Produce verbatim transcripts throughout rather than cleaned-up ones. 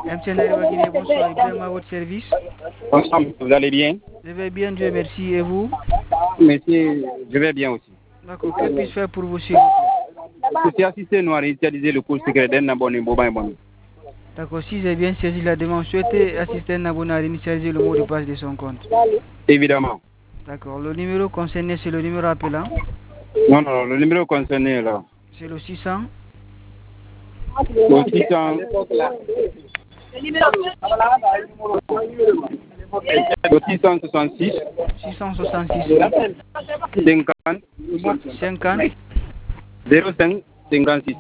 M T N Arriva Guinée, bonsoir, Ibrahim à votre service. Bonsoir, vous allez bien? Je vais bien, Dieu merci, et vous? Merci, je vais bien aussi. D'accord, que puis-je faire pour vous, s'il vous plaît? Je suis assisté, nous avons réalisé le cours secret d'un abonné Boba et Boba. D'accord, si j'ai bien saisi la demande, souhaitez assister un abonné à initialiser le mot de passe de son compte. Évidemment. D'accord, le numéro concerné, c'est le numéro appelant? Non, non, le numéro concerné là. C'est le six cents? Le six cents. Le six cent soixante-six. six cent soixante-six. cinquante. cinquante. zéro cinq cinquante-six.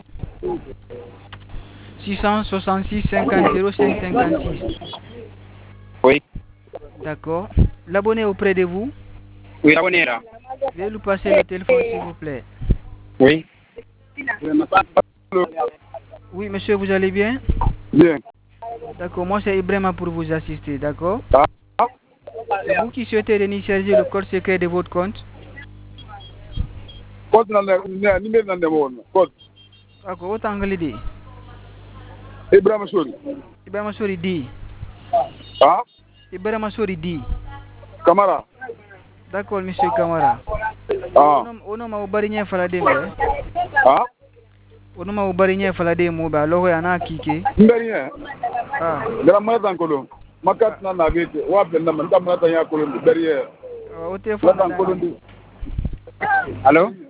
six cent soixante-six cinquante zéro cinq cinquante-six. Oui. D'accord. L'abonné auprès de vous? Oui, l'abonné là. Veuillez lui passer le téléphone, s'il vous plaît. Oui. Oui, monsieur, vous allez bien? Bien. D'accord, moi c'est Ibrahima pour vous assister, d'accord? Ah. C'est vous qui souhaitez réinitialiser le code secret de votre compte? Code numéro code. D'accord, votre anglais dit? Ibrahima Sori. Ibrahima Sori dit. Ah? Ibrahima Sori dit. Camara. D'accord, monsieur Camara. Ah. Onoma ubarinya faladembe. Ah? Onoma ubarinya falademo ba logo yana kike. Mbarinya. Ah. Grandma Zankolo. Makat na nagete. Wapi na manta mata ya kolombi. Mbarinya. Au téléphone. Allô?